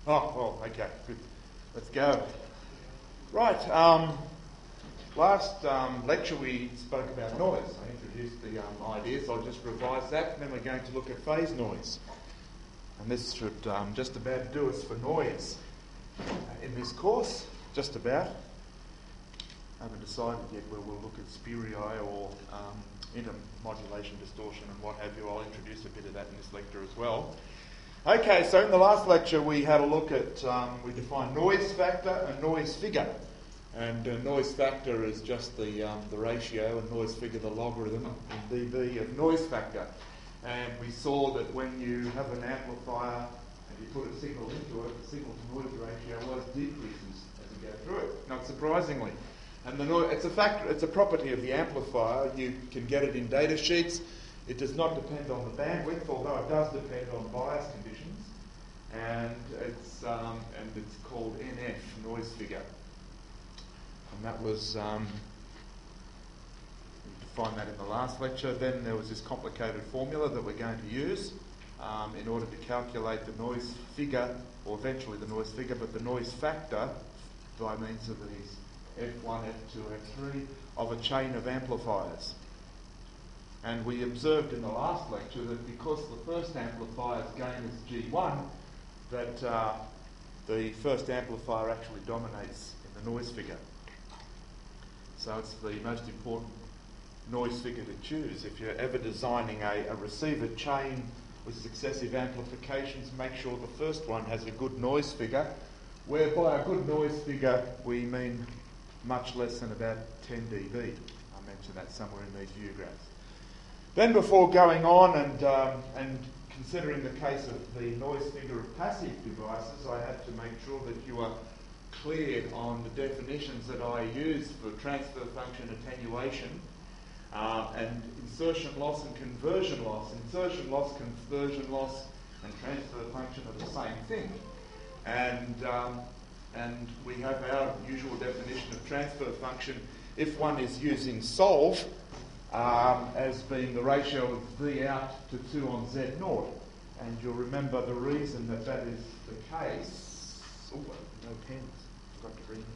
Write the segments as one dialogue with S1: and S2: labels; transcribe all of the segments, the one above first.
S1: Oh, well, okay, good. Let's go. Right, last lecture we spoke about noise. I introduced the ideas. I'll just revise that, and then we're going to look at phase noise. And this should just about do us for noise in this course, just about. I haven't decided yet whether we'll look at spuri or intermodulation distortion and what have you. I'll introduce a bit of that in this lecture as well. Okay, so in the last lecture we had a look at, we defined noise factor and noise figure. And noise factor is just the ratio, and noise figure the logarithm in dB of noise factor. And we saw that when you have an amplifier and you put a signal into it, the signal to noise ratio always decreases as you go through it, not surprisingly. And it's a factor, it's a property of the amplifier. You can get it in data sheets. It does not depend on the bandwidth, although it does depend on bias conditions. And it's called NF, noise figure. And that was, we defined that in the last lecture. Then there was this complicated formula that we're going to use in order to calculate the noise figure, or eventually the noise figure, but the noise factor by means of these F1, F2, F3 of a chain of amplifiers. And we observed in the last lecture that because the first amplifier's gain is G1, that the first amplifier actually dominates in the noise figure. So it's the most important noise figure to choose. If you're ever designing a receiver chain with successive amplifications, make sure the first one has a good noise figure, where by a good noise figure we mean much less than about 10 dB. I mentioned that somewhere in these view graphs. Then before going on and considering the case of the noise figure of passive devices, I had to make sure that you are clear on the definitions that I use for transfer function attenuation and insertion loss and conversion loss. Insertion loss, conversion loss and transfer function are the same thing. And we have our usual definition of transfer function if one is using solve as being the ratio of V out to 2 on Z0. And you'll remember the reason that that is the case. Oh, no pens. Forgot to bring.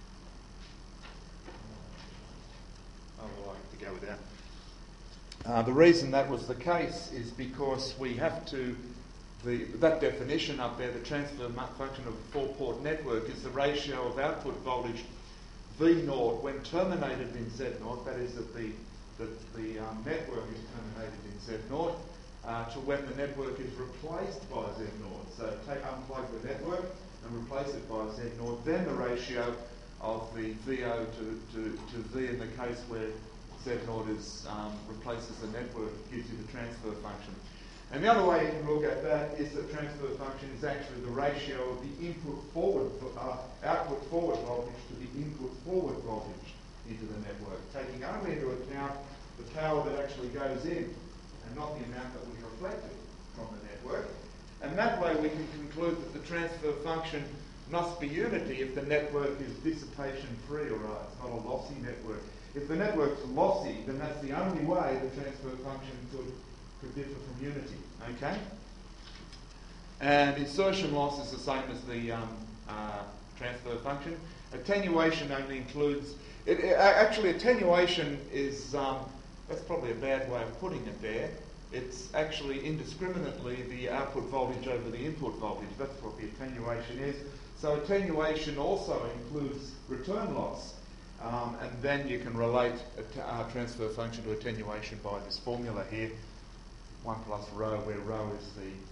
S1: Oh, well, I have to go without. The reason that was the case is because we have to, that definition up there, the transfer function of a 4-port network, is the ratio of output voltage V0 when terminated in Z0, that is that the network is terminated in Z0, to when the network is replaced by Z0. So unplug the network and replace it by Z0, then the ratio of the VO to V in the case where Z0 is, replaces the network gives you the transfer function. And the other way you can look at that is that transfer function is actually the ratio of the output forward voltage to the input forward voltage into the network, taking only into account the power that actually goes in and not the amount that was reflected from the network. And that way we can conclude that the transfer function must be unity if the network is dissipation free, or it's not a lossy network. If the network's lossy, then that's the only way the transfer function could differ from unity. Okay? And insertion loss is the same as the transfer function. Attenuation only includes... Actually, attenuation is... that's probably a bad way of putting it there. It's actually indiscriminately the output voltage over the input voltage. That's what the attenuation is. So attenuation also includes return loss. And then you can relate a transfer function to attenuation by this formula here. 1 plus rho, where rho is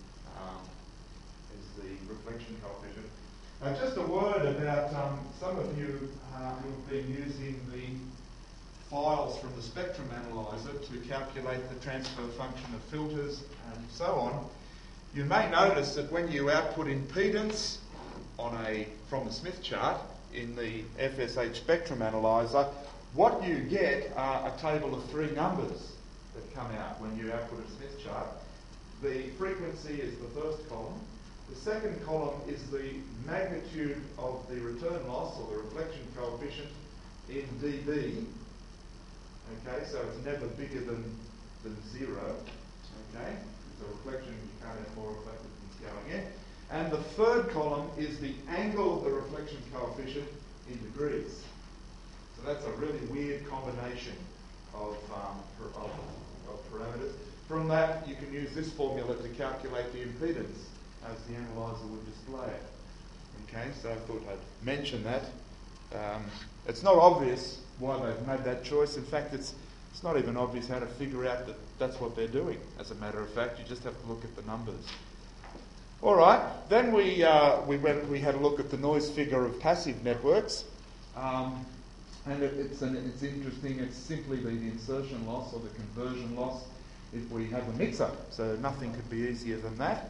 S1: the reflection coefficient. Just a word about some of you who've been using the files from the spectrum analyzer to calculate the transfer function of filters and so on. You may notice that when you output impedance from the Smith chart in the FSH spectrum analyzer, what you get are a table of 3 numbers that come out when you output a Smith chart. The frequency is the first column. The second column is the magnitude of the return loss, or the reflection coefficient, in dB. Okay, so it's never bigger than 0. Okay, it's a reflection, you can't have more reflected than going in. And the third column is the angle of the reflection coefficient in degrees. So that's a really weird combination of parameters. From that, you can use this formula to calculate the impedance as the analyzer would display it. Okay, so I thought I'd mention that. It's not obvious why they've made that choice. In fact, it's not even obvious how to figure out that that's what they're doing. As a matter of fact, you just have to look at the numbers. All right, then we had a look at the noise figure of passive networks. And it's interesting. It's simply the insertion loss or the conversion loss if we have a mixer. So nothing could be easier than that.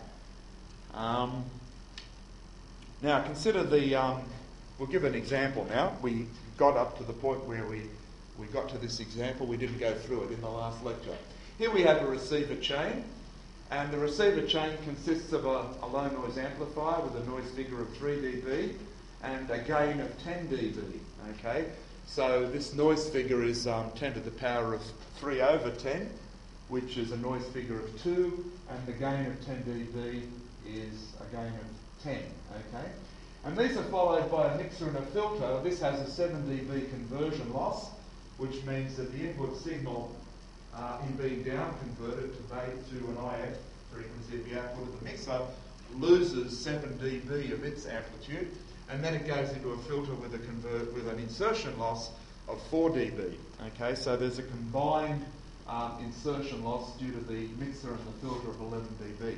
S1: Now consider we'll give an example now. We got up to the point where we got to this example. We didn't go through it in the last lecture. Here we have a receiver chain. And the receiver chain consists of a low noise amplifier with a noise figure of 3 dB and a gain of 10 dB. Okay, so this noise figure is 10 to the power of 3 over 10, which is a noise figure of 2, and the gain of 10 dB is a gain of 10. Okay, and these are followed by a mixer and a filter. This has a 7 dB conversion loss, which means that the input signal in being down converted to an IF frequency of the output of the mixer loses 7 dB of its amplitude, and then it goes into a filter with an insertion loss of 4 dB. Okay, so there's a combined insertion loss due to the mixer and the filter of 11 dB.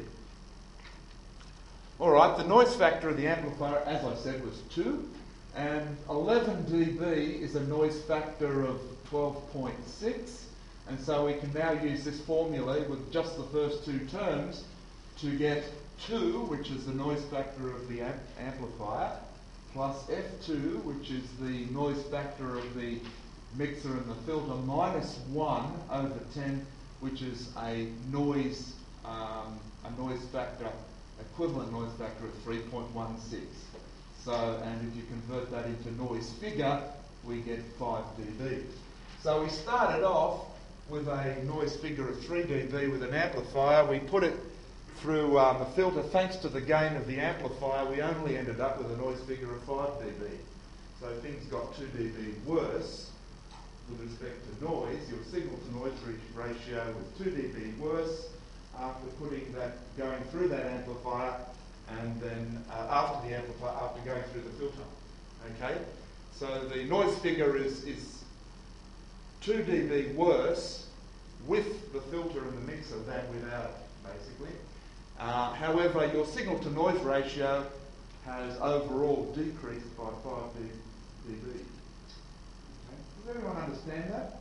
S1: All right, the noise factor of the amplifier, as I said, was 2, and 11 dB is a noise factor of 12.6. And so we can now use this formula with just the first two terms to get 2, which is the noise factor of the amplifier, plus F2, which is the noise factor of the mixer and the filter, minus 1 over 10, which is a noise factor, equivalent noise factor of 3.16. So, and if you convert that into noise figure, we get 5 dB. So we started off with a noise figure of 3 dB with an amplifier. We put it through the filter. Thanks to the gain of the amplifier, we only ended up with a noise figure of 5 dB. So things got 2 dB worse with respect to noise. Your signal to noise ratio was 2 dB worse after going through that amplifier, and then after going through the filter. Okay, so the noise figure is 2 dB worse with the filter and the mixer than without it, basically. However, your signal to noise ratio has overall decreased by 5 dB. Okay. Does everyone understand that?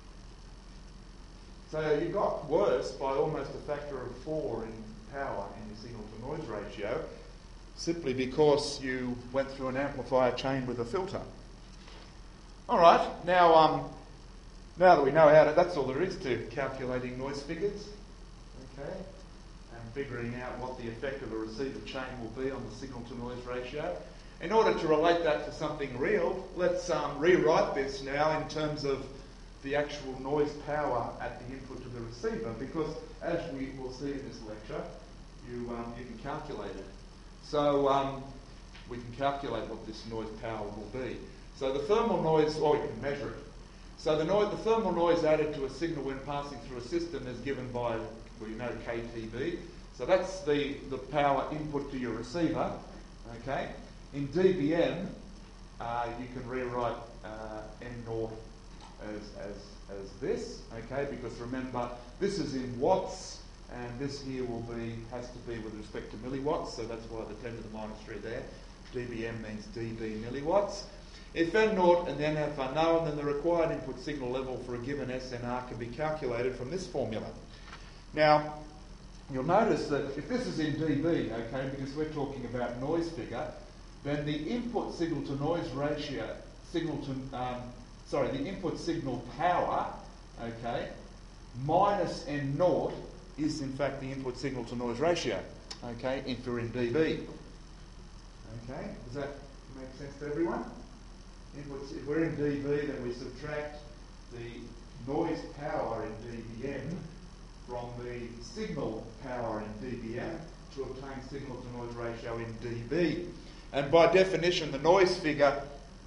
S1: So you got worse by almost a factor of 4 in power in your signal to noise ratio, simply because you went through an amplifier chain with a filter. All right, now that we know that's all there is to calculating noise figures, okay, and figuring out what the effect of a receiver chain will be on the signal to noise ratio. In order to relate that to something real, let's rewrite this now in terms of the actual noise power at the input to the receiver, because as we will see in this lecture, you can calculate it. So we can calculate what this noise power will be. So the thermal noise, or you can measure it. So the thermal noise added to a signal when passing through a system is given by, KTB. So that's the power input to your receiver. Okay. In dBm, you can rewrite N naught as this. Okay, because remember this is in watts, and this here has to be with respect to milliwatts. So that's why the 10 to the minus 3 there. dBm means dB milliwatts. If N naught and NF are known, then the required input signal level for a given SNR can be calculated from this formula. Now, you'll notice that if this is in dB, okay, because we're talking about noise figure, then the input signal to noise ratio, the input signal power, okay, minus N naught is in fact the input signal to noise ratio, okay, if you're in dB. Okay, does that make sense to everyone? If we're in dB, then we subtract the noise power in dBm from the signal power in dBm to obtain signal-to-noise ratio in dB. And by definition, the noise figure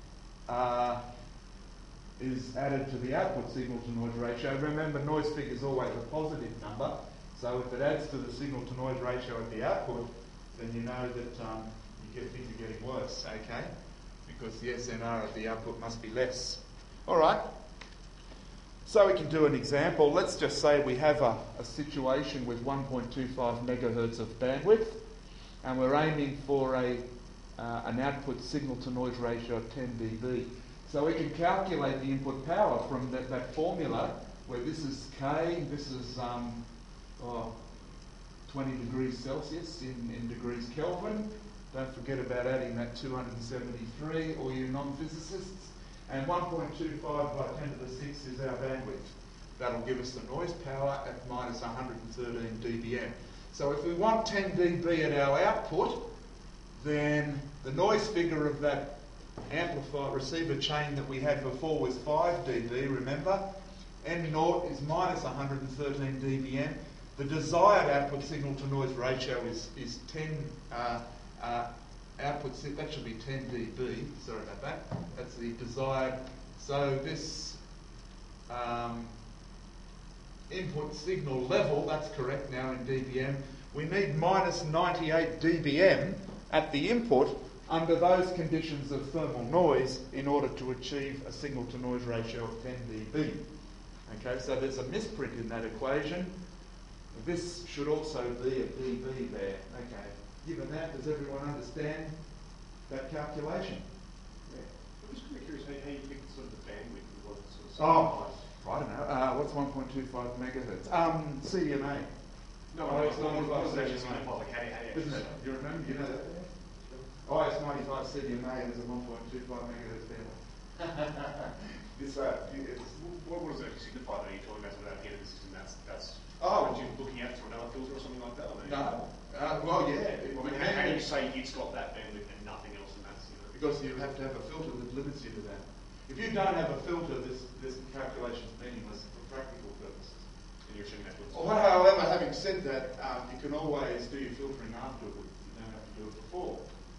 S1: is added to the output signal-to-noise ratio. Remember, noise figure is always a positive number, so if it adds to the signal-to-noise ratio at the output, then you know that things are getting worse, okay? Because the SNR at the output must be less. All right. So we can do an example. Let's just say we have a situation with 1.25 megahertz of bandwidth, and we're aiming for an output signal-to-noise ratio of 10 dB. So we can calculate the input power from that formula, where this is K, this is 20 degrees Celsius in degrees Kelvin. Don't forget about adding that 273, all you non-physicists. And 1.25 by 10 to the 6 is our bandwidth. That'll give us the noise power at minus 113 dBm. So if we want 10 dB at our output, then the noise figure of that amplifier receiver chain that we had before was 5 dB, remember? N0 is minus 113 dBm. The desired output signal-to-noise ratio is 10 output, that should be 10 dB, sorry about that. That's the desired. So this input signal level, that's correct now in dBm. We need minus 98 dBm at the input under those conditions of thermal noise in order to achieve a signal-to-noise ratio of 10 dB. Okay, so there's a misprint in that equation. This should also be a dB there. Okay. Given that, does everyone understand that calculation?
S2: Yeah. I'm just kind of curious how you picked sort of the bandwidth and what sort of
S1: I don't know. What's 1.25 megahertz? CDMA.
S2: No,
S1: it's 95 CDMA. Isn't it? You remember? You know that? It's 95 CDMA and there's a 1.25 megahertz bandwidth.
S2: What does that signify that you're talking about without getting the system? That's when you're looking out to another filter or something like that?
S1: No. How do
S2: you say it's got that bandwidth and nothing else, and that's
S1: because you have to have a filter that limits you to that. If you don't have a filter, this calculation is meaningless for practical purposes.
S2: And you're assuming that filter.
S1: However, having said that, you can always do your filtering afterwards. You don't have to do it before.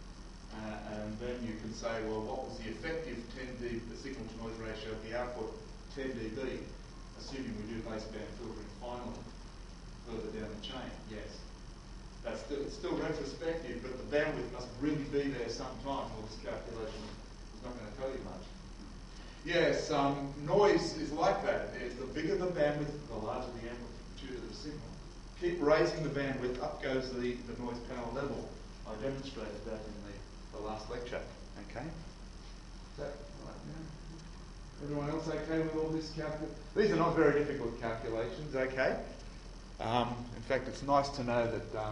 S1: And then you can say, well, what was the effective 10 dB, the signal-to-noise ratio of the output, 10 dB, assuming we do baseband filtering finally, further down the chain. Yes. It's still retrospective, but the bandwidth must really be there sometime, or this calculation is not going to tell you much. Yes, noise is like that. The bigger the bandwidth, the larger the amplitude of the signal. Keep raising the bandwidth, up goes the noise power level. I demonstrated that in the last lecture. Okay? Is that right now? Everyone else okay with all this calculation? These are not very difficult calculations, okay? In fact, it's nice to know that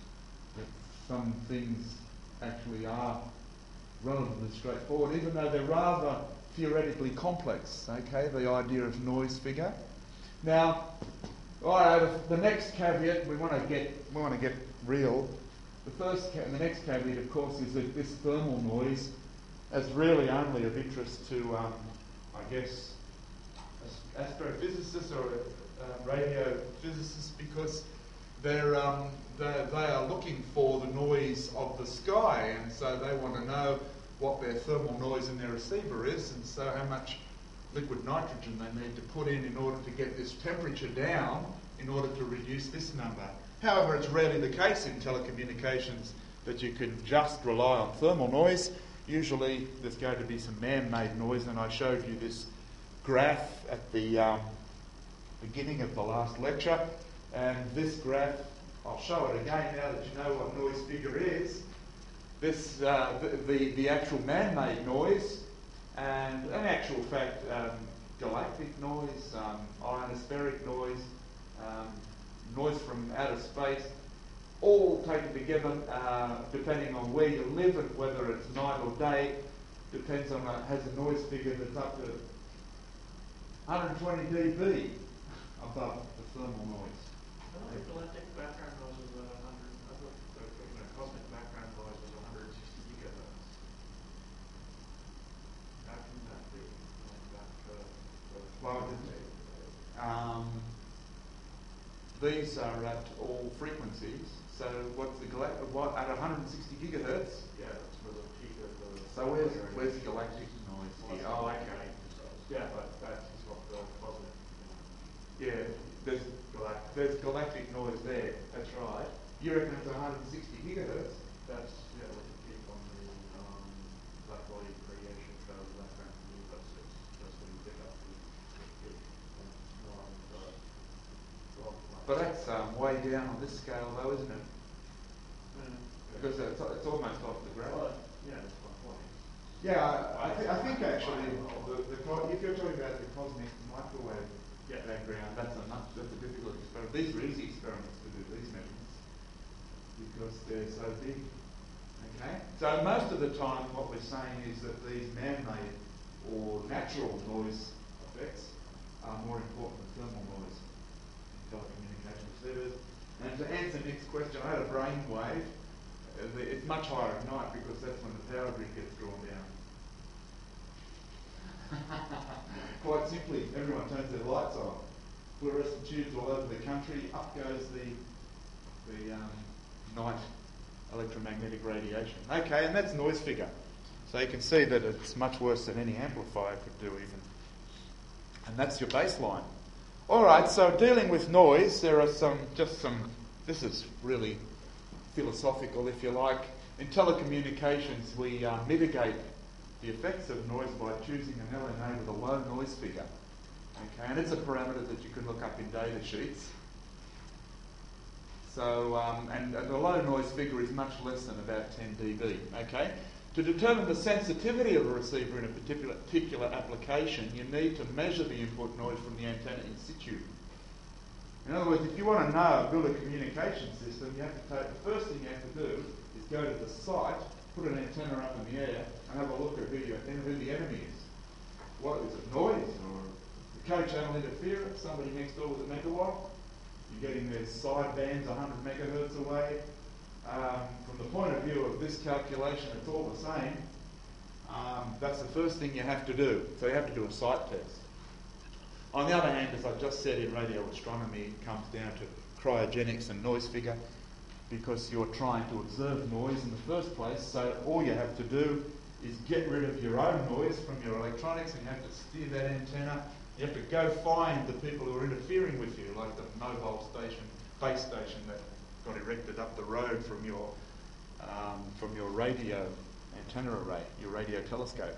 S1: some things actually are relatively straightforward, even though they're rather theoretically complex, okay, the idea of noise figure. Now, all right, the next caveat, we want to get real. The next caveat, of course, is that this thermal noise is really only of interest to, I guess, astrophysicists or radio physicists, because they are looking for the noise of the sky, and so they want to know what their thermal noise in their receiver is, and so how much liquid nitrogen they need to put in order to get this temperature down in order to reduce this number. However, it's rarely the case in telecommunications that you can just rely on thermal noise. Usually there's going to be some man-made noise, and I showed you this graph at the beginning of the last lecture, and this graph, I'll show it again now that you know what noise figure is. This, the actual man-made noise, and in actual fact, galactic noise, ionospheric noise, noise from outer space, all taken together, depending on where you live and whether it's night or day, depends on, has a noise figure that's up to 120 dB above the thermal noise.
S3: Galactic background noise was 100. I thought the cosmic background noise was 160 gigahertz. How can that be?
S1: These are at all frequencies, So what's the what at 160 gigahertz?
S3: Yeah, that's where the peak of the...
S1: So where's the galactic noise here?
S3: Oh, okay. Yeah, but that is what the cosmic...
S1: Yeah, there's galactic noise there. That's right. You reckon it's 160 gigahertz?
S3: That's, yeah, with the peak on the black body radiation show, the background from that's when you pick up the peak.
S1: But that's way down on this scale though, isn't it? Because it's almost off the ground.
S3: Well, yeah, that's my point.
S1: Yeah, I think actually, if you're talking about the cosmic microwave background, that's a difficult experiment. These are easy experiments to do, these measurements, because they're so big. Okay? So most of the time what we're saying is that these man-made or natural noise effects are more important than thermal noise in telecommunication receivers. And to answer Nick's question, I had a brain wave. It's much higher at night because that's when the power grid gets drawn down. Quite simply, everyone turns their lights on. Fluorescent tubes all over the country. Up goes the night electromagnetic radiation. Okay, and that's noise figure. So you can see that it's much worse than any amplifier could do even. And that's your baseline. All right, so dealing with noise, there are this is really philosophical, if you like. In telecommunications, we mitigate the effects of noise by choosing an LNA with a low noise figure. Okay, and it's a parameter that you can look up in data sheets. So, and the low noise figure is much less than about 10 dB. Okay, to determine the sensitivity of a receiver in a particular application, you need to measure the input noise from the antenna in situ. In other words, if you want to build a communication system, you have to the first thing you have to do is go to the site, put an antenna up in the air, and have a look at who the enemy is. What is it, noise or co-channel interference? Somebody next door with a megawatt? You're getting their side bands 100 megahertz away. From the point of view of this calculation, it's all the same. That's the first thing you have to do. So you have to do a site test. On the other hand, as I just said, in radio astronomy, it comes down to cryogenics and noise figure because you're trying to observe noise in the first place. So all you have to do is get rid of your own noise from your electronics, and you have to steer that antenna. You have to go find the people who are interfering with you, like the mobile station, base station that got erected up the road from your radio antenna array, your radio telescope.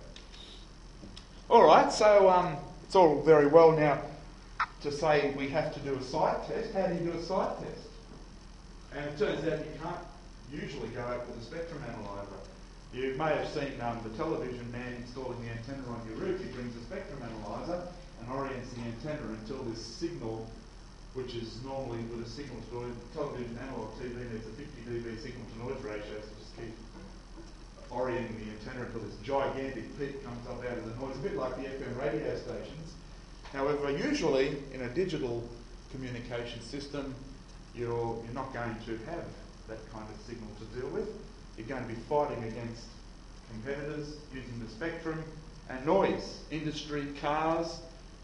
S1: All right, so it's all very well now to say we have to do a site test. How do you do a site test? And it turns out you can't usually go out with a spectrum analyzer. You may have seen the television man installing the antenna on your roof. He brings a spectrum analyzer and orients the antenna until this signal, which is normally with a signal to television analog TV, needs a 50 dB signal to noise ratio, so just keep orienting the antenna until this gigantic peak comes up out of the noise, a bit like the FM radio stations. However, usually in a digital communication system, you're not going to have that kind of signal to deal with. You're going to be fighting against competitors using the spectrum and noise, industry, cars,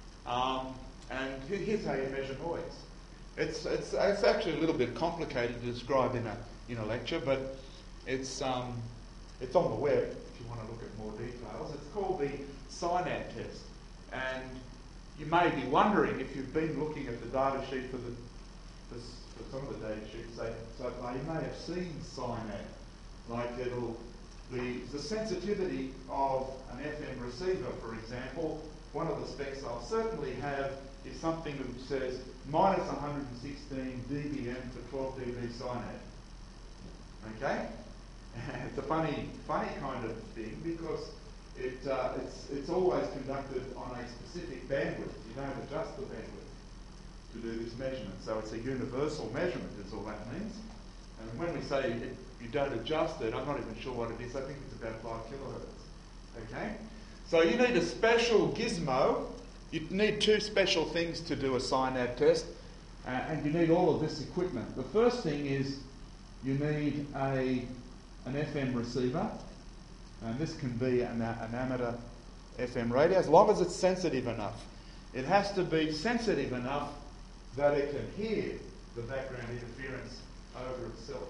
S1: and here's how you measure noise. It's actually a little bit complicated to describe in a lecture, but it's on the web if you want to look at more details. It's called the SINAD test, and you may be wondering if you've been looking at the data sheet for some of the data sheets so far, you may have seen SINAD. Like the sensitivity of an FM receiver, for example, one of the specs I'll certainly have is something that says minus 116 dBm for 12 dB SINAD. Okay? It's a funny kind of thing because it's always conducted on a specific bandwidth. You don't adjust the bandwidth to do this measurement. So it's a universal measurement is all that means. And when we say you don't adjust it, I'm not even sure what it is. I think it's about 5 kilohertz. Okay? So you need a special gizmo. You need two special things to do a SINAD test. And you need all of this equipment. The first thing is you need an FM receiver. And this can be an amateur FM radio, as long as it's sensitive enough. It has to be sensitive enough that it can hear the background interference over itself.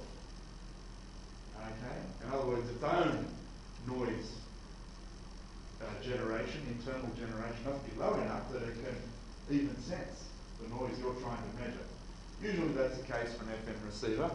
S1: Okay? In other words, its own noise generation, internal generation, must be low enough that it can even sense the noise you're trying to measure. Usually that's the case for an FM receiver.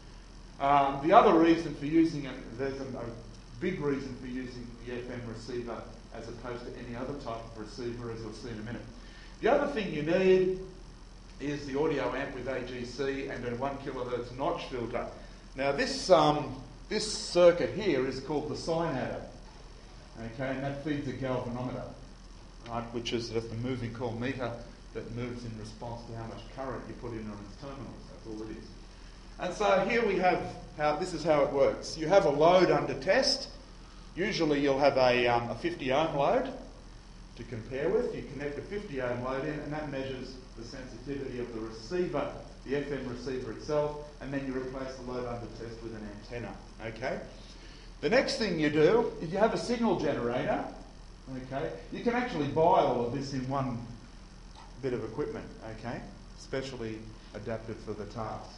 S1: The other reason for using it, there's a big reason for using the FM receiver as opposed to any other type of receiver, as you'll see in a minute. The other thing you need is the audio amp with AGC and a 1 kilohertz notch filter. Now this circuit here is called the sine adder, okay, and that feeds a galvanometer, right, which is just a moving coil meter that moves in response to how much current you put in on its terminals. That's all it is. And so here we have this is how it works. You have a load under test. Usually you'll have a 50 ohm load to compare with. You connect a 50 ohm load in, and that measures the sensitivity of the receiver, the FM receiver itself, and then you replace the load under test with an antenna. Okay. The next thing you do is you have a signal generator. Okay. You can actually buy all of this in one bit of equipment. Okay, specially adapted for the task.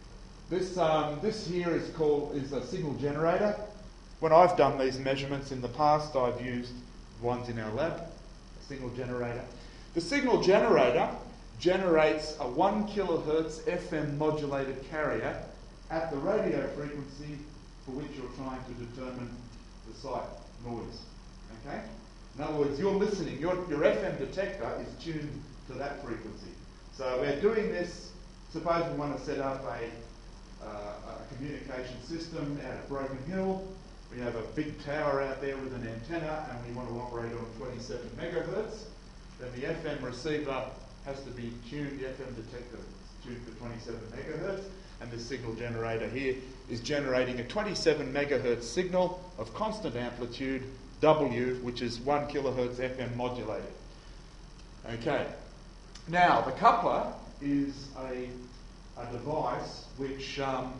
S1: This here is a signal generator. When I've done these measurements in the past, I've used ones in our lab, a signal generator. The signal generator generates a 1 kilohertz FM modulated carrier at the radio frequency for which you're trying to determine the site noise. Okay? In other words, you're listening, your FM detector is tuned to that frequency. So we're doing this, suppose we want to set up a communication system out at Broken Hill. We have a big tower out there with an antenna and we want to operate on 27 megahertz. Then the FM receiver has to be tuned, the FM detector is tuned for 27 megahertz, and this signal generator here is generating a 27 megahertz signal of constant amplitude, W, which is 1 kilohertz FM modulated. Okay. Now, the coupler is a device which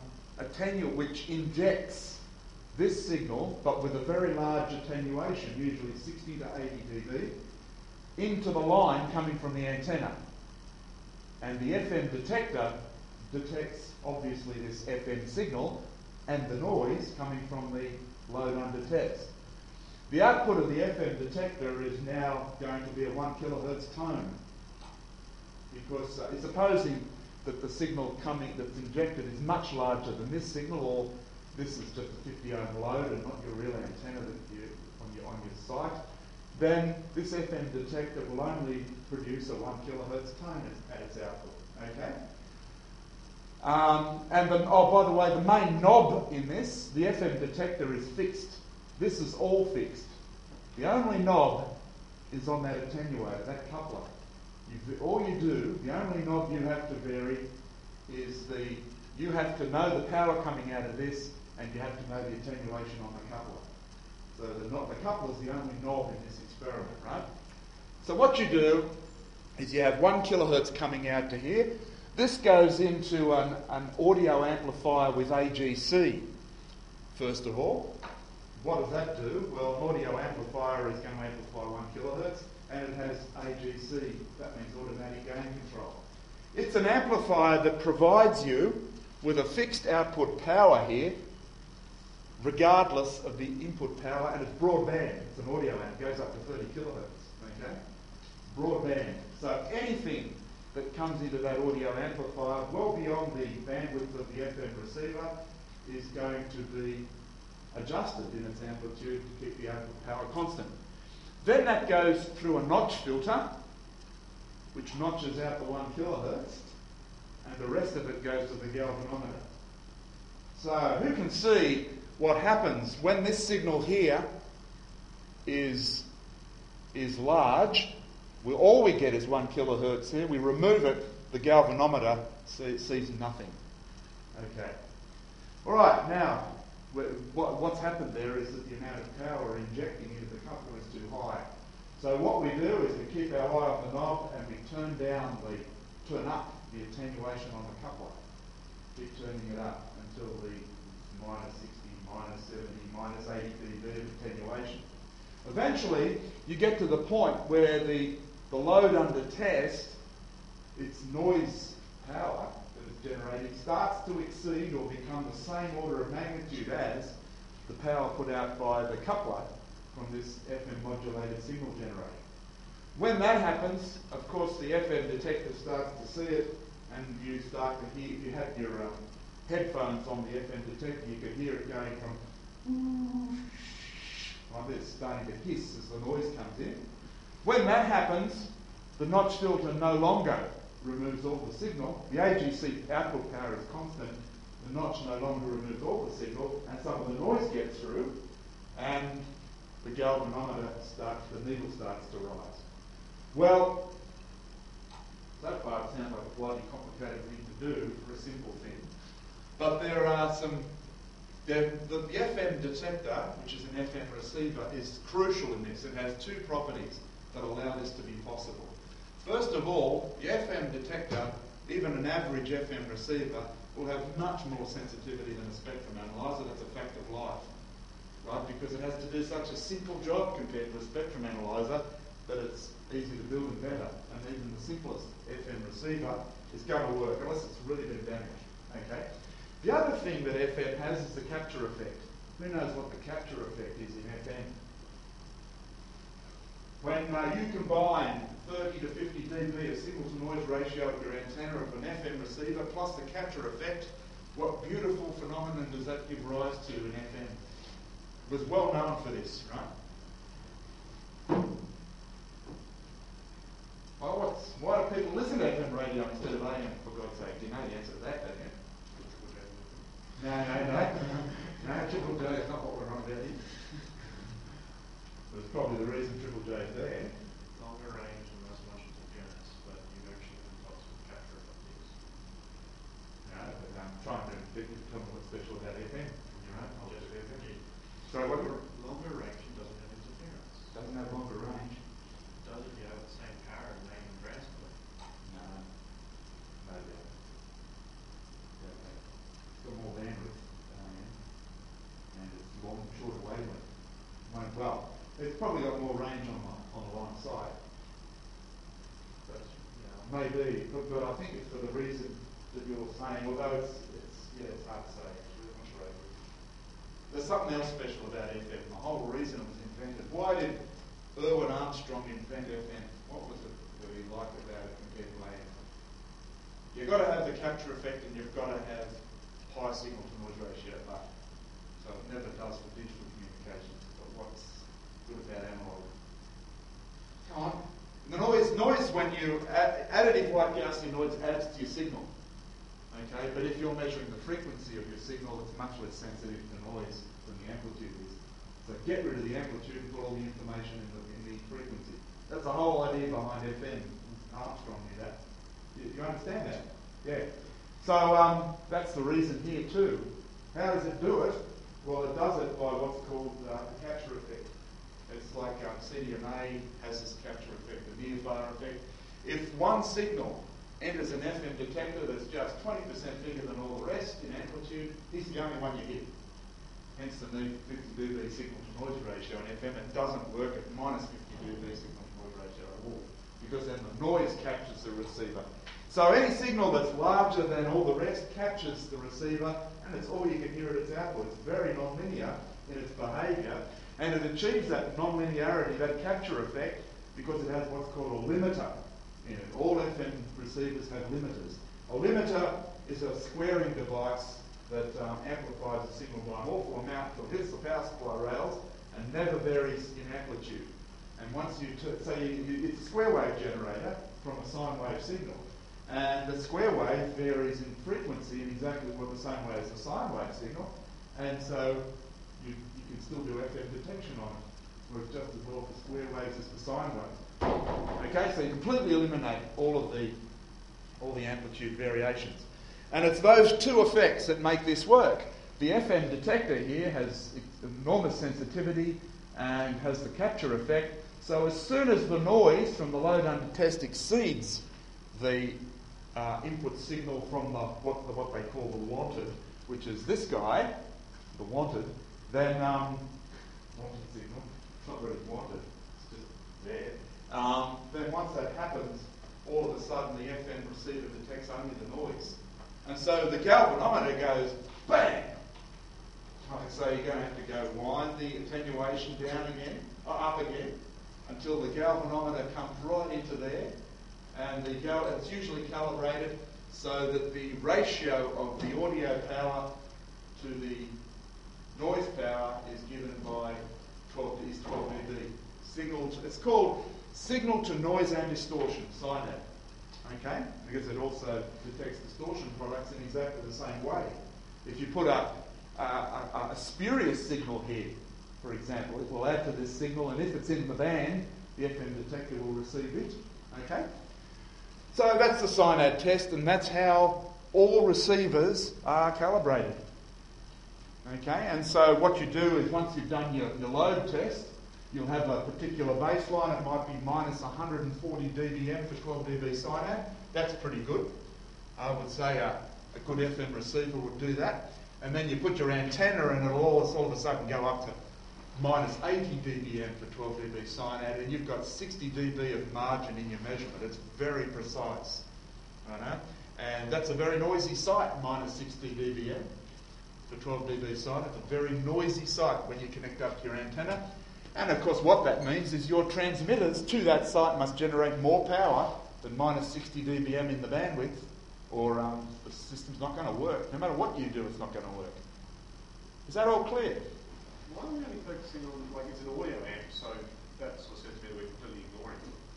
S1: which injects this signal, but with a very large attenuation, usually 60 to 80 dB, into the line coming from the antenna. And the FM detector detects, obviously, this FM signal and the noise coming from the load under test. The output of the FM detector is now going to be a 1 kilohertz tone, because it's supposing that the signal that's injected is much larger than this signal, or this is just a 50 ohm load and not your real antenna that on your site, then this FM detector will only produce a 1 kilohertz tone at its output. Okay? By the way, the main knob in this, the FM detector is fixed. This is all fixed. The only knob is on that attenuator, that coupler. The only knob you have to vary is you have to know the power coming out of this, and you have to know the attenuation on the coupler. So the coupler is the only knob in this experiment, right? So what you do is you have 1 kilohertz coming out to here. This goes into an audio amplifier with AGC, first of all. What does that do? Well, an audio amplifier is going to amplify 1 kilohertz, and it has AGC, that means automatic gain control. It's an amplifier that provides you with a fixed output power here, regardless of the input power, and it's broadband. It's an audio amp, it goes up to 30 kilohertz, okay? Broadband. So anything that comes into that audio amplifier, well beyond the bandwidth of the FM receiver, is going to be adjusted in its amplitude to keep the output power constant. Then that goes through a notch filter, which notches out the 1 kilohertz, and the rest of it goes to the galvanometer. So who can see what happens when this signal here is large? All we get is 1 kilohertz here. We remove it, the galvanometer sees nothing. Okay. All right, now, what's happened there is that the amount of power injecting into the coupler is too high. So what we do is we keep our eye on the knob and we turn up the attenuation on the coupler. Keep turning it up until the minus 60, minus 70, minus 80 dB of attenuation. Eventually, you get to the point where the load under test, its noise power that it's generating starts to exceed or become the same order of magnitude as the power put out by the coupler from this FM modulated signal generator. When that happens, of course, the FM detector starts to see it, and you start to hear, if you had your headphones on the FM detector, you could hear it going from like this, starting to hiss as the noise comes in. When that happens, the notch filter no longer removes all the signal. The AGC output power is constant. The notch no longer removes all the signal, and some of the noise gets through, and the galvanometer the needle starts to rise. Well, so far it sounds like a bloody complicated thing to do for a simple thing. But there are some... The FM detector, which is an FM receiver, is crucial in this. It has two properties that allow this to be possible. First of all, the FM detector, even an average FM receiver, will have much more sensitivity than a spectrum analyzer. That's a fact of life, right? Because it has to do such a simple job compared to a spectrum analyzer that it's easy to build and better. And even the simplest FM receiver is going to work unless it's really been damaged. Okay. The other thing that FM has is the capture effect. Who knows what the capture effect is in FM? When you combine 30 to 50 dB of signal-to-noise ratio of your antenna of an FM receiver plus the capture effect, what beautiful phenomenon does that give rise to in FM? It was well known for this, right? Well, why do people listen to FM radio instead of AM, for God's sake? Do you know the answer to that, don't you? No, Triple J is not what we're on about here. That's probably the reason Triple J is there.
S3: Longer range and less much interference, but you actually can talk to the capture of these.
S1: No, but I'm trying to tell me what's special about FM from your own knowledge of FM. So what?
S3: Longer range doesn't have interference.
S1: Doesn't have longer range.
S3: It does if you have the same power and main transport.
S1: No doubt. It's got more bandwidth, and it's shorter wavelength. Well, it's probably got more range on the line of sight. But, maybe, but I think it's for the reason that you're saying, although it's hard to say. Actually, I'm not sure. There's something else special about FM. The whole reason it was invented. Why did Irwin Armstrong invent FM? What was it that he liked about it compared to AM? You've got to have the capture effect, and you've got to have high signal-to-noise ratio, but so it never does for digital communications. But what's good about analog? Come on. The noise when you additive white Gaussian noise adds to your signal. Okay, but if you're measuring the frequency of your signal, it's much less sensitive to noise than the amplitude is. So get rid of the amplitude and put all the information in the frequency. That's the whole idea behind FM. Armstrong knew that. You understand that? Yeah. So that's the reason here too. How does it do it? Well, it does it by what's called the capture effect. It's like CDMA has this capture effect, the near-bar effect. If one signal enters an FM detector that's just 20% bigger than all the rest in amplitude, he's the only one you hit. Hence the need for 50 dB signal-to-noise ratio in FM. It doesn't work at minus 50 dB signal-to-noise ratio at all, because then the noise captures the receiver. So any signal that's larger than all the rest captures the receiver, and it's all you can hear at its output. It's very non-linear in its behaviour, and it achieves that non-linearity, that capture effect, because it has what's called a limiter in it. All FM receivers have limiters. A limiter is a squaring device that amplifies the signal by an awful amount until it hits the power supply rails and never varies in amplitude. And once you it's a square wave generator from a sine wave signal. And the square wave varies in frequency in exactly the same way as the sine wave signal. And so you can still do FM detection on it. Works just as well for square waves as for sine waves. Okay, so you completely eliminate all the amplitude variations. And it's those two effects that make this work. The FM detector here has enormous sensitivity and has the capture effect. So as soon as the noise from the load under test exceeds the input signal from what they call the wanted, which is this guy, the wanted, then wanted signal, it's not really wanted, it's just there. Then once that happens, all of a sudden the FM receiver detects only the noise. And so the galvanometer goes bang. So you're going to have to go wind the attenuation down again, or up again, until the galvanometer comes right into there. And it's usually calibrated so that the ratio of the audio power to the noise power is given by 12 dB. It's called signal to noise and distortion, SINAD. Okay? Because it also detects distortion products in exactly the same way. If you put a spurious signal here, for example, it will add to this signal, and if it's in the band, the FM detector will receive it. Okay? So that's the SINAD test, and that's how all receivers are calibrated. Okay? And so what you do is once you've done your load test, you'll have a particular baseline. It might be minus 140 dBm for 12 dB SINAD. That's pretty good. I would say a good FM receiver would do that. And then you put your antenna and it'll all of a sudden go up to minus 80 dBm for 12 dB SINAD, and you've got 60 dB of margin in your measurement. It's very precise. And that's a very noisy site, minus 60 dBm for 12 dB SINAD. It's a very noisy site when you connect up to your antenna. And of course what that means is your transmitters to that site must generate more power than minus 60 dBm in the bandwidth, or the system's not going to work. No matter what you do, it's not going to work. Is that all clear?
S2: Why are we only focusing on, it's an audio amp, so that sort of says to me that we're completely ignoring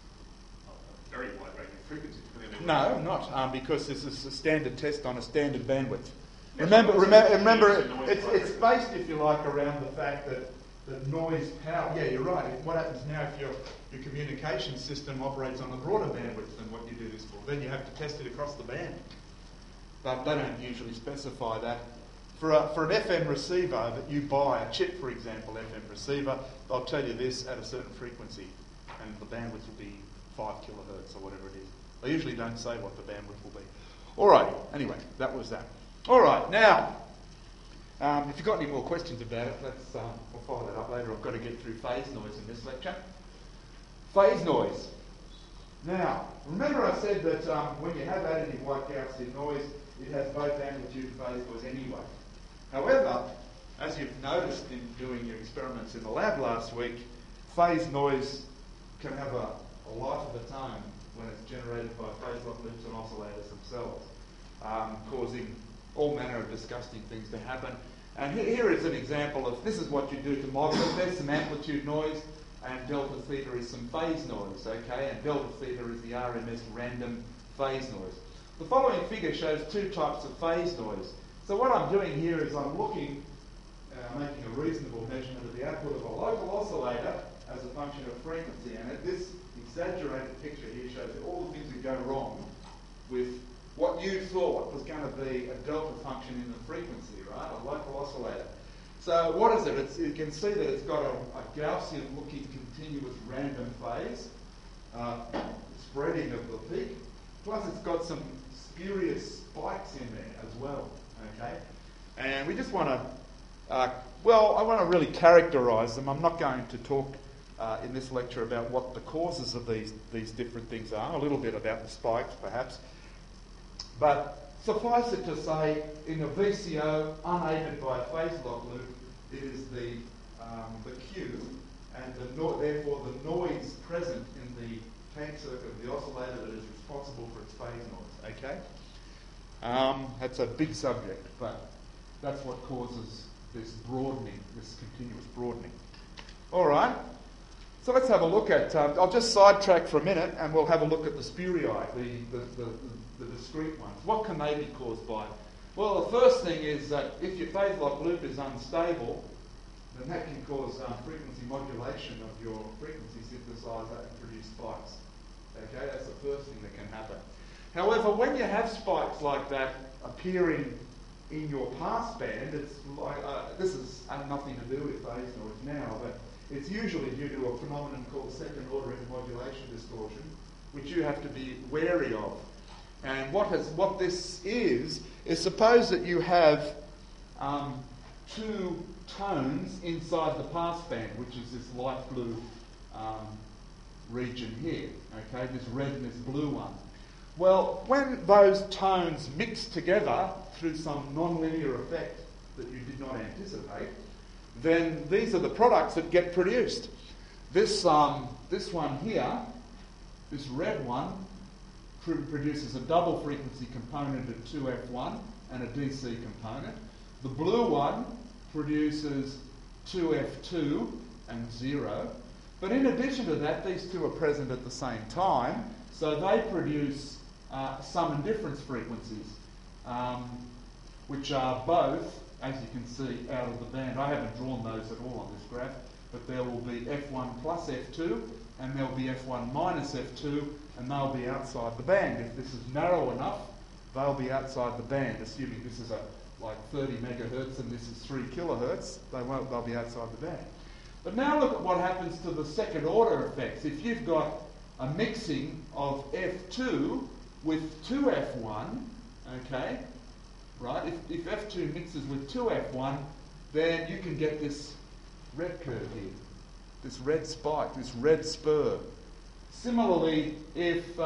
S2: a very wide range of frequencies.
S1: No, not, because this is a standard test on a standard bandwidth. Remember, it's based, if you like, around the fact that noise power. Yeah, you're right. What happens now if your communication system operates on a broader bandwidth than what you do this for? Then you have to test it across the band. But they don't usually specify that. For an FM receiver that you buy, a chip, for example, FM receiver, they'll tell you this at a certain frequency, and the bandwidth will be 5 kilohertz or whatever it is. They usually don't say what the bandwidth will be. All right. Anyway, that was that. All right. Now, if you've got any more questions about it, we'll follow that up later. I've got to get through phase noise in this lecture. Phase noise. Now, remember I said that when you have additive white Gaussian noise, it has both amplitude and phase noise anyway. However, as you've noticed in doing your experiments in the lab last week, phase noise can have a life of its own when it's generated by phase-lock loops and oscillators themselves, causing all manner of disgusting things to happen. And here is an example of, this is what you do to model it. There's some amplitude noise, and delta theta is some phase noise, okay? And delta theta is the RMS random phase noise. The following figure shows two types of phase noise. So what I'm doing here is I'm looking, making a reasonable measurement of the output of a local oscillator as a function of frequency. And this exaggerated picture here shows you all the things that go wrong with what you thought was going to be a delta function in the frequency, right? A local oscillator. So what is it? You can see that it's got a Gaussian-looking continuous random phase, spreading of the peak. Plus it's got some spurious spikes in there as well, okay? And we just want to, I want to really characterise them. I'm not going to talk in this lecture about what the causes of these different things are, a little bit about the spikes perhaps. But suffice it to say, in a VCO unaided by a phase lock loop, it is the Q, and therefore the noise present in the tank circuit of the oscillator that is responsible for its phase noise. Okay? That's a big subject, but that's what causes this broadening, this continuous broadening. All right. So let's have a look at. I'll just sidetrack for a minute, and we'll have a look at the spuriae, the discrete ones. What can they be caused by? Well, the first thing is that if your phase lock loop is unstable, then that can cause frequency modulation of your frequency synthesizer and produce spikes. Okay, that's the first thing that can happen. However, when you have spikes like that appearing in your passband, it's like this has nothing to do with phase noise now, but it's usually due to a phenomenon called second-order intermodulation distortion, which you have to be wary of. And what this is suppose that you have two tones inside the passband, which is this light blue region here, okay, this red and this blue one. Well, when those tones mix together through some nonlinear effect that you did not anticipate, then these are the products that get produced. This one here, this red one, produces a double frequency component at 2F1 and a DC component. The blue one produces 2F2 and 0. But in addition to that, these two are present at the same time, so they produce sum and difference frequencies, which are both, as you can see, out of the band. I haven't drawn those at all on this graph, but there will be F1 plus F2, and there will be F1 minus F2, and they'll be outside the band. If this is narrow enough, they'll be outside the band, assuming this is like 30 megahertz and this is 3 kilohertz, they'll be outside the band. But now look at what happens to the second order effects. If you've got a mixing of F2 with 2F1, okay, right, if F2 mixes with 2F1, then you can get this red curve here, this red spike, this red spur. Similarly, if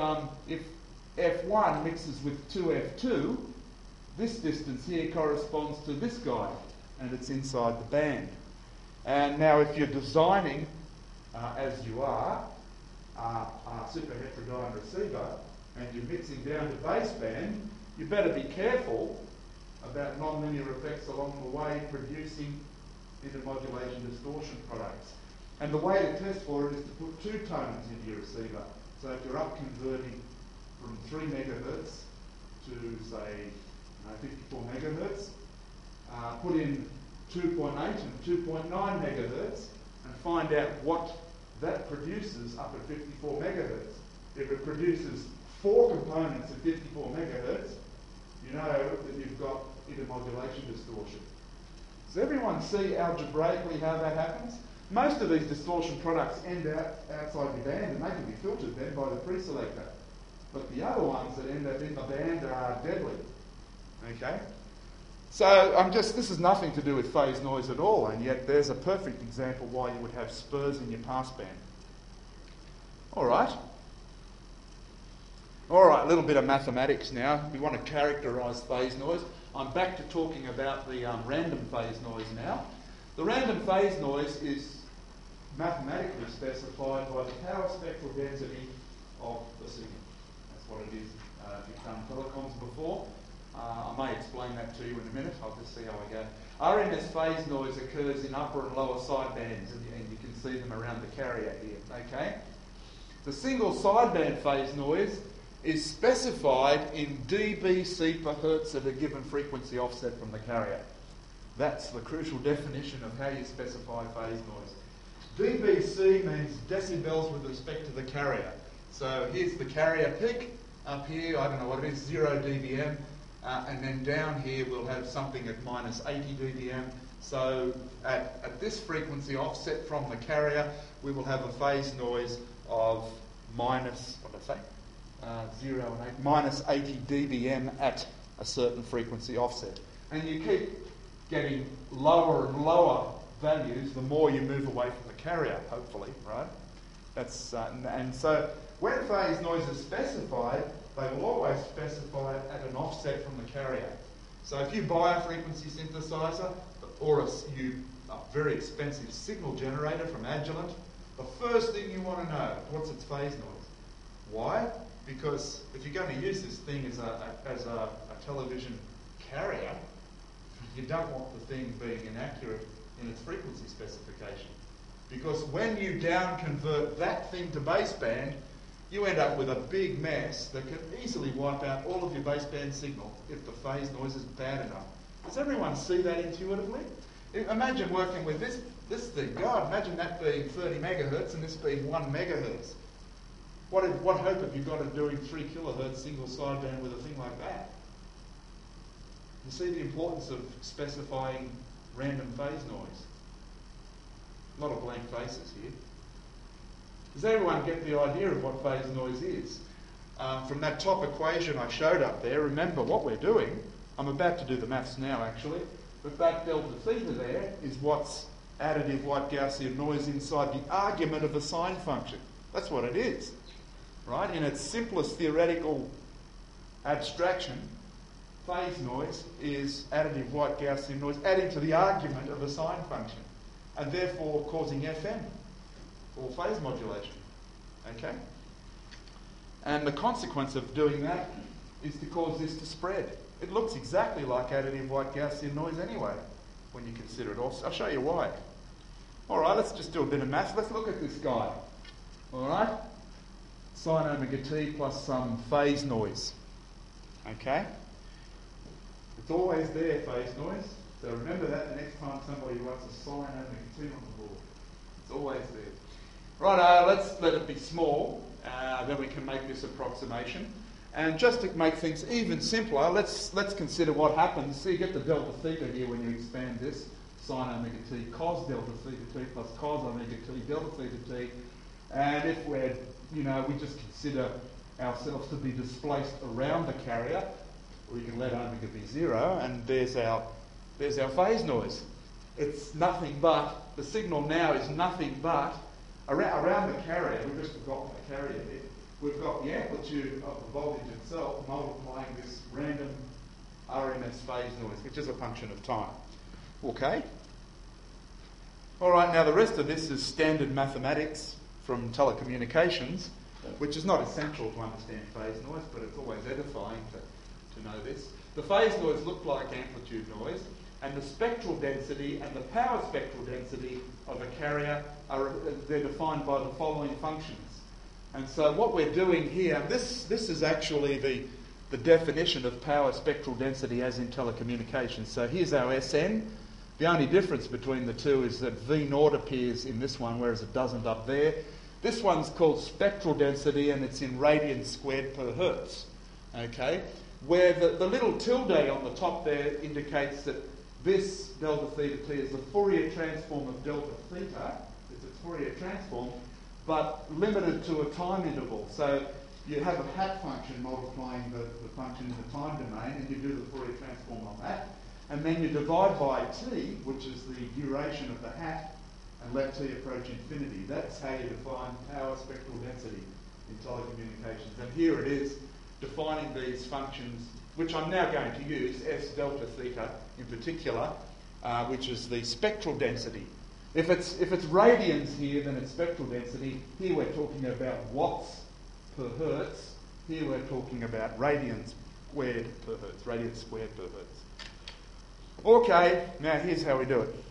S1: F1 mixes with 2F2, this distance here corresponds to this guy, and it's inside the band. And now if you're designing, as you are, a superheterodyne receiver, and you're mixing down to baseband, you better be careful about nonlinear effects along the way producing intermodulation distortion products. And the way to test for it is to put two tones into your receiver. So if you're up converting from 3 megahertz to, say, 54 megahertz, put in 2.8 and 2.9 megahertz and find out what that produces up at 54 megahertz. If it produces 4 components at 54 megahertz, you know that you've got intermodulation distortion. Does everyone see algebraically how that happens? Most of these distortion products end out outside the band, and they can be filtered then by the preselector. But the other ones that end up in the band are deadly. Okay? So this is nothing to do with phase noise at all, and yet there's a perfect example why you would have spurs in your passband. All right, a little bit of mathematics now. We want to characterise phase noise. I'm back to talking about the random phase noise now. The random phase noise is mathematically specified by the power spectral density of the signal. That's what it is. If you've done telecoms before, I may explain that to you in a minute. I'll just see how I go. RMS phase noise occurs in upper and lower sidebands, and you can see them around the carrier here. Okay. The single sideband phase noise is specified in dBc per hertz at a given frequency offset from the carrier. That's the crucial definition of how you specify phase noise. dBc means decibels with respect to the carrier. So here's the carrier peak. Up here, I don't know what it is, 0 dBm. And then down here we'll have something at minus 80 dBm. So at this frequency offset from the carrier, we will have a phase noise of minus, what did I say? 0 and 8, minus 80 dBm at a certain frequency offset. And you keep getting lower and lower values the more you move away from the carrier, hopefully, right? That's and so when phase noise is specified, they will always specify it at an offset from the carrier. So if you buy a frequency synthesizer or a very expensive signal generator from Agilent, the first thing you want to know, what's its phase noise? Why? Because if you're going to use this thing as a television carrier, you don't want the thing being inaccurate in its frequency specification. Because when you down convert that thing to baseband, you end up with a big mess that can easily wipe out all of your baseband signal if the phase noise is bad enough. Does everyone see that intuitively? Imagine working with this thing. God, imagine that being 30 megahertz and this being 1 megahertz. What hope have you got of doing 3 kilohertz single sideband with a thing like that? You see the importance of specifying random phase noise. A lot of blank faces here. Does everyone get the idea of what phase noise is? From that top equation I showed up there, remember what we're doing. I'm about to do the maths now actually, but that delta theta there is what's additive white Gaussian noise inside the argument of a sine function. That's what it is, right? In its simplest theoretical abstraction, phase noise is additive white Gaussian noise adding to the argument of a sine function, and therefore causing FM, or phase modulation. Okay? And the consequence of doing that is to cause this to spread. It looks exactly like additive white Gaussian noise anyway, when you consider it. I'll show you why. Alright, let's just do a bit of maths. Let's look at this guy. Alright? Sine omega t plus some phase noise. Okay? It's always there, phase noise. So remember that the next time somebody writes a sine omega t on the board. It's always there. Right, let's let it be small. Then we can make this approximation. And just to make things even simpler, let's consider what happens. So you get the delta theta here when you expand this. Sine omega t cos delta theta t plus cos omega t delta theta t. And if we just consider ourselves to be displaced around the carrier, we can let omega be 0, and there's our phase noise. It's nothing but, the signal now is nothing but, around the carrier, we've just forgotten the carrier bit, we've got the amplitude of the voltage itself multiplying this random RMS phase noise, which is a function of time. Okay? Alright, now the rest of this is standard mathematics from telecommunications, which is not essential to understand phase noise, but it's always edifying to know this. The phase noise look like amplitude noise, and the spectral density and the power spectral density of a carrier they're defined by the following functions. And so what we're doing here, this is actually the definition of power spectral density as in telecommunications. So here's our SN. The only difference between the two is that V0 appears in this one, whereas it doesn't up there. This one's called spectral density, and it's in radians squared per hertz. Okay? Where the little tilde on the top there indicates that this delta theta t is the Fourier transform of delta theta. It's a Fourier transform, but limited to a time interval. So you have a hat function multiplying the function in the time domain, and you do the Fourier transform on that. And then you divide by t, which is the duration of the hat, and let t approach infinity. That's how you define power spectral density in telecommunications. And here it is, defining these functions, which I'm now going to use, S delta theta in particular, which is the spectral density. If it's radians here, then it's spectral density. Here we're talking about watts per hertz. Here we're talking about radians squared per hertz, radians squared per hertz. Okay, now here's how we do it.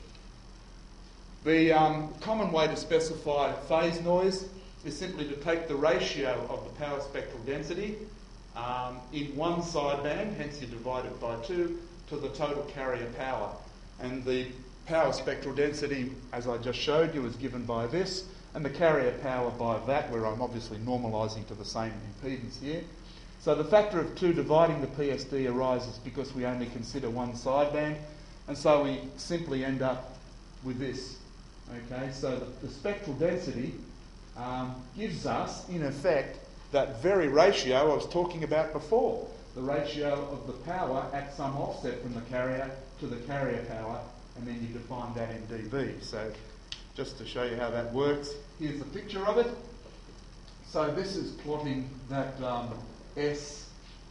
S1: The common way to specify phase noise is simply to take the ratio of the power spectral density in one sideband, hence you divide it by 2, to the total carrier power. And the power spectral density, as I just showed you, is given by this, and the carrier power by that, where I'm obviously normalising to the same impedance here. So the factor of 2 dividing the PSD arises because we only consider one sideband, and so we simply end up with this. Okay, so the spectral density gives us, in effect, that very ratio I was talking about before, the ratio of the power at some offset from the carrier to the carrier power, and then you define that in dB. So just to show you how that works, here's a picture of it. So this is plotting that S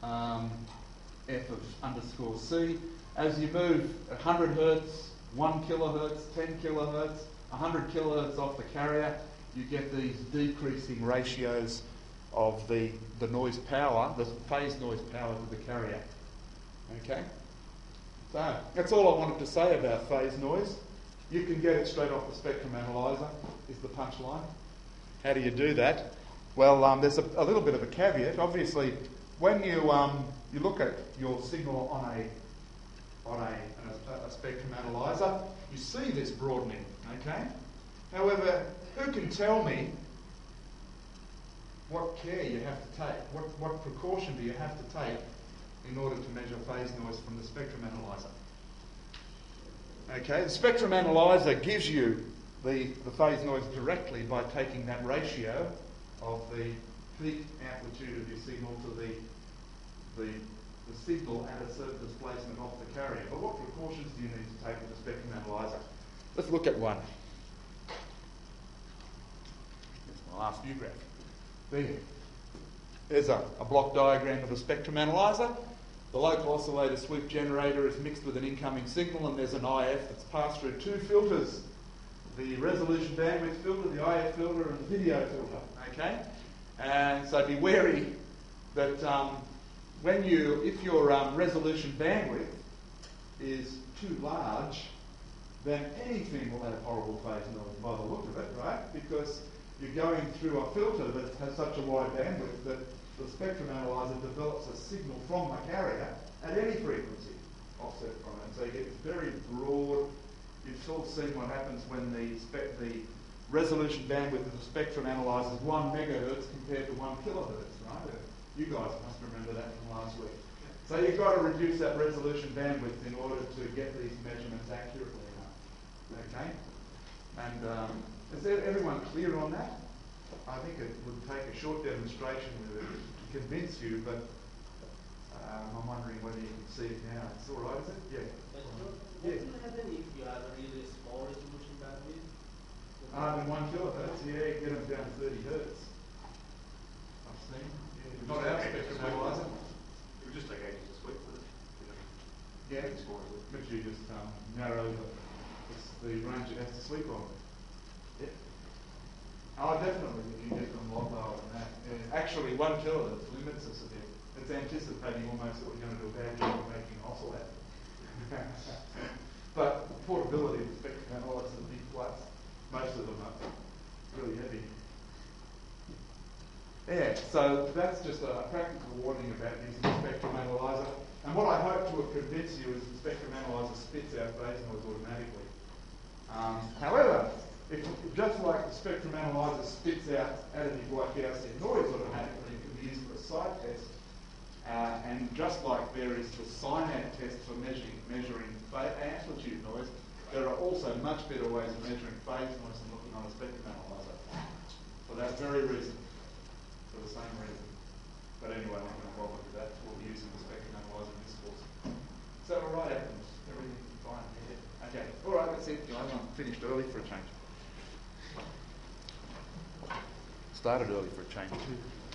S1: f of underscore c. As you move 100 hertz, 1 kilohertz, 10 kilohertz, 100 kilohertz off the carrier, you get these decreasing ratios of the noise power, the phase noise power to the carrier. Okay? So, that's all I wanted to say about phase noise. You can get it straight off the spectrum analyzer, is the punchline. How do you do that? Well, there's a little bit of a caveat. Obviously, when you look at your signal on a spectrum analyzer, you see this broadening, okay? However, who can tell me what care you have to take? What precaution do you have to take in order to measure phase noise from the spectrum analyzer? Okay, the spectrum analyzer gives you the phase noise directly by taking that ratio of the peak amplitude of your signal to the signal at a certain displacement off the carrier. But what precautions do you need to take with the spectrum analyzer? Let's look at one. That's my last view graph. There. There's a block diagram of the spectrum analyzer. The local oscillator sweep generator is mixed with an incoming signal, and there's an IF that's passed through two filters: the resolution bandwidth filter, the IF filter, and the video filter. Okay, and so be wary that if your resolution bandwidth is too large, then anything will have horrible phase noise by the look of it, right? Because you're going through a filter that has such a wide bandwidth that the spectrum analyzer develops a signal from the carrier at any frequency offset from it. And so you get this very broad. You've all seen what happens when the resolution bandwidth of the spectrum analyzer is 1 megahertz compared to 1 kilohertz, right? You guys must remember that from last week. So you've got to reduce that resolution bandwidth in order to get these measurements accurately enough. Okay? And is everyone clear on that? I think it would take a short demonstration to convince you, but I'm wondering whether you can see it now. It's all right, is it? Yeah.
S4: What will happen if you have a really small resolution bandwidth?
S1: In 1 kilohertz, yeah, you get them down to 30 hertz. I've seen. Yeah, not our spectrum analyzer.
S2: It would just take ages to sweep with it.
S1: Yeah, but you just narrow the range it has to sweep on. Yeah. Oh, definitely, you can get them a lot lower than that. Yeah. Actually, 1 kilohertz limits us a bit. It's anticipating almost that we're going to do a bad job of making an oscillator. But the portability of the spectrum analyzer is a big plus. Most of them are really heavy. Yeah, so that's just a practical warning about using the spectrum analyzer. And what I hope to have convinced you is the spectrum analyzer spits out phase noise automatically. However, if just like the spectrum analyzer spits out additive white Gaussian noise automatically, it can be used for a side test. And just like there is the SINAD test for measuring amplitude noise, there are also much better ways of measuring phase noise than looking on a spectrum analyzer. For that very reason. For the same reason. But anyway, I'm not going to bother with that. We'll be using the spectrum analyzer in this course. Is that all right, Adams? Everything fine? Yeah. Okay. All right, that's it. I'm finished early for a change. Started early for a change too.